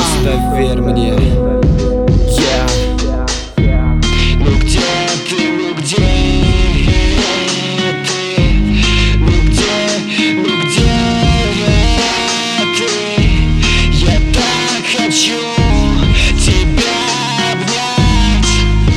Просто верь мне. Ну где ты, ну где ты? Ну где ты? Я так хочу тебя обнять.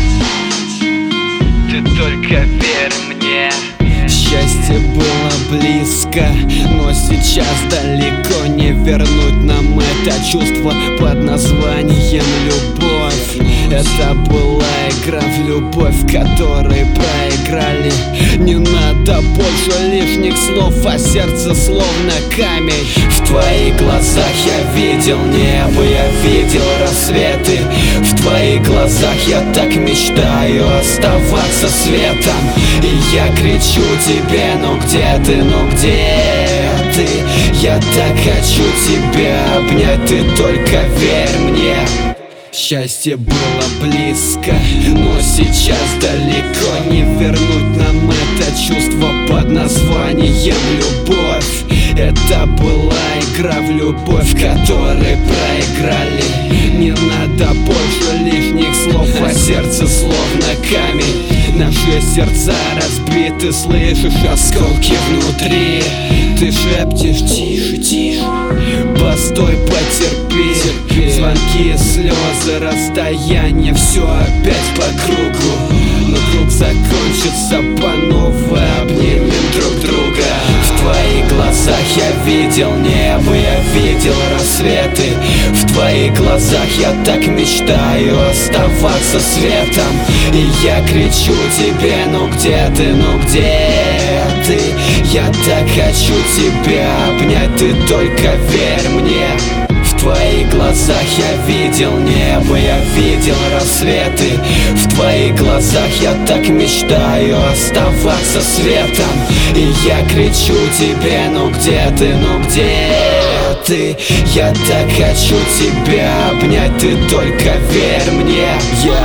Ты только верь мне. Счастье было близко, но сейчас далеко. Не вернуть нам это чувство под названием любовь. Это была игра в любовь, в которой проиграли. Не надо больше лишних слов, а сердце словно камень. В твоих глазах я видел небо, я видел рассветы. В твоих глазах я так мечтаю оставаться светом. И я кричу тебе: ну где ты, ну где ты? Я так хочу тебя обнять, ты только верь мне. Счастье было близко, но сейчас далеко. Не вернуть нам это чувство под названием любовь. Это была игра в любовь, в которой проиграли. Не надо больше лишних слов, а сердце словно камень. Наши сердца разбиты, слышишь осколки внутри. Ты шепчешь: тише, тише, постой, потерпи. Звонки, слезы, расстояние, все опять по кругу. Но круг закончится по новой, обнимем друг друга. В твоих глазах я видел небо, я видел рассветы. В твоих глазах я так мечтаю оставаться светом. И я кричу тебе: ну где ты, ну где ты? Я так хочу тебя обнять, ты только верь мне. В твоих глазах я видел небо, я видел рассветы. В твоих глазах я так мечтаю оставаться светом. И я кричу тебе: ну где ты, ну где ты? Я так хочу тебя обнять, ты только верь мне.